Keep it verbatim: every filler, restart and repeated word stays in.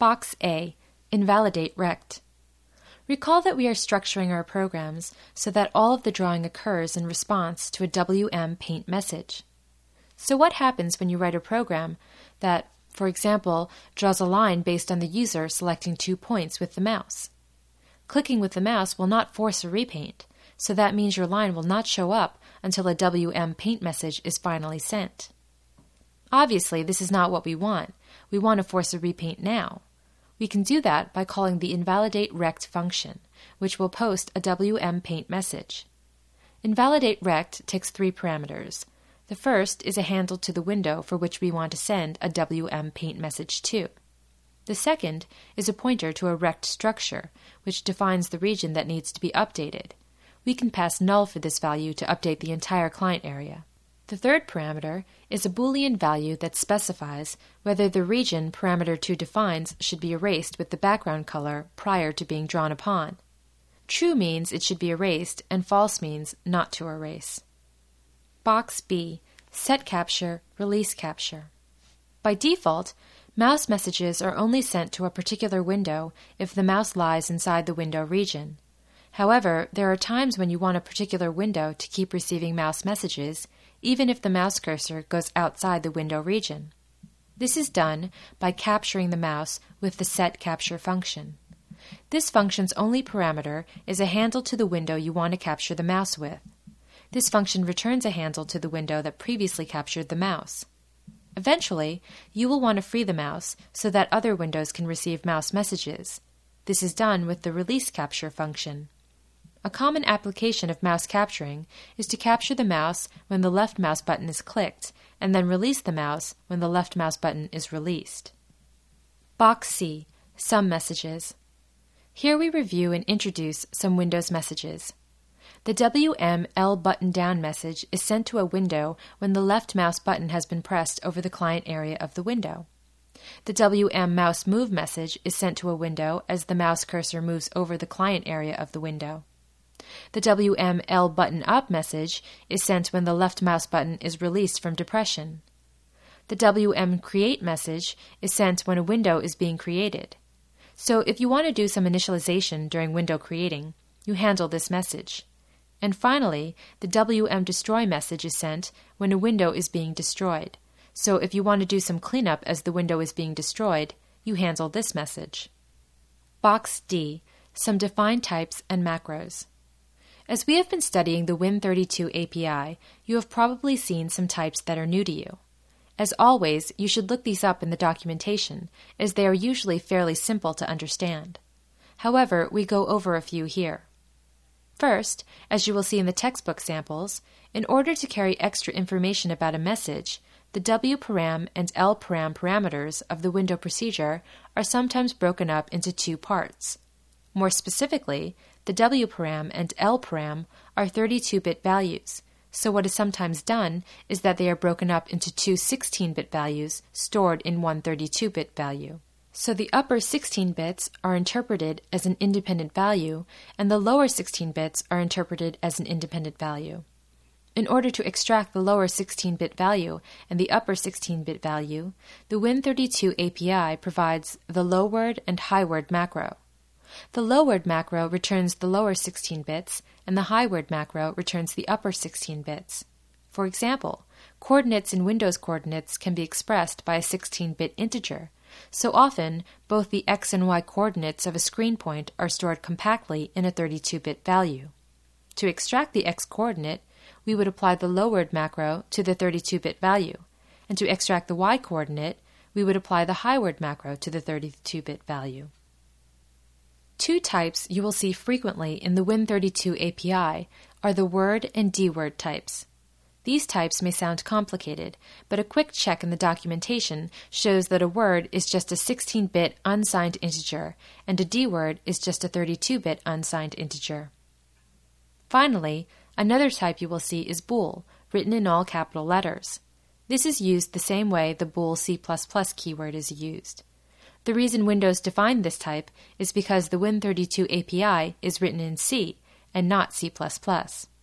Box A, Invalidate Rect. Recall that we are structuring our programs so that all of the drawing occurs in response to a W M Paint message. So what happens when you write a program that, for example, draws a line based on the user selecting two points with the mouse? Clicking with the mouse will not force a repaint, so that means your line will not show up until a W M Paint message is finally sent. Obviously, this is not what we want. We want to force a repaint now. We can do that by calling the InvalidateRect function, which will post a W M Paint message. InvalidateRect takes three parameters. The first is a handle to the window for which we want to send a W M Paint message to. The second is a pointer to a rect structure, which defines the region that needs to be updated. We can pass null for this value to update the entire client area. The third parameter is a Boolean value that specifies whether the region parameter two defines should be erased with the background color prior to being drawn upon. True means it should be erased, and false means not to erase. Box B, Set Capture, Release Capture. By default, mouse messages are only sent to a particular window if the mouse lies inside the window region. However, there are times when you want a particular window to keep receiving mouse messages, even if the mouse cursor goes outside the window region. This is done by capturing the mouse with the Set Capture function. This function's only parameter is a handle to the window you want to capture the mouse with. This function returns a handle to the window that previously captured the mouse. Eventually, you will want to free the mouse so that other windows can receive mouse messages. This is done with the Release Capture function. A common application of mouse capturing is to capture the mouse when the left mouse button is clicked, and then release the mouse when the left mouse button is released. Box C, Some Messages. Here we review and introduce some Windows messages. The W M L button down message is sent to a window when the left mouse button has been pressed over the client area of the window. The W M mouse move message is sent to a window as the mouse cursor moves over the client area of the window. The W M L button up message is sent when the left mouse button is released from depression. The W M create message is sent when a window is being created. So if you want to do some initialization during window creating, you handle this message. And finally, the W M destroy message is sent when a window is being destroyed. So if you want to do some cleanup as the window is being destroyed, you handle this message. Box D, Some Defined Types and Macros. As we have been studying the Win thirty-two A P I, you have probably seen some types that are new to you. As always, you should look these up in the documentation, as they are usually fairly simple to understand. However, we go over a few here. First, as you will see in the textbook samples, in order to carry extra information about a message, the W-param and L-param parameters of the window procedure are sometimes broken up into two parts. More specifically, the W-param and L-param are thirty-two bit values, so what is sometimes done is that they are broken up into two sixteen bit values stored in one thirty-two bit value. So the upper sixteen bits are interpreted as an independent value, and the lower sixteen bits are interpreted as an independent value. In order to extract the lower sixteen bit value and the upper sixteen bit value, the Win thirty-two A P I provides the low-word and high-word macro. The low-word macro returns the lower sixteen bits, and the high-word macro returns the upper sixteen bits. For example, coordinates in Windows coordinates can be expressed by a sixteen bit integer, so often both the x and y coordinates of a screen point are stored compactly in a thirty-two bit value. To extract the x coordinate, we would apply the low-word macro to the thirty-two bit value, and to extract the y coordinate, we would apply the high-word macro to the thirty-two bit value. Two types you will see frequently in the Win thirty-two A P I are the word and D-word types. These types may sound complicated, but a quick check in the documentation shows that a word is just a sixteen bit unsigned integer, and a D-word is just a thirty-two bit unsigned integer. Finally, another type you will see is bool, written in all capital letters. This is used the same way the bool C plus plus keyword is used. The reason Windows defined this type is because the Win thirty-two A P I is written in C and not C plus plus.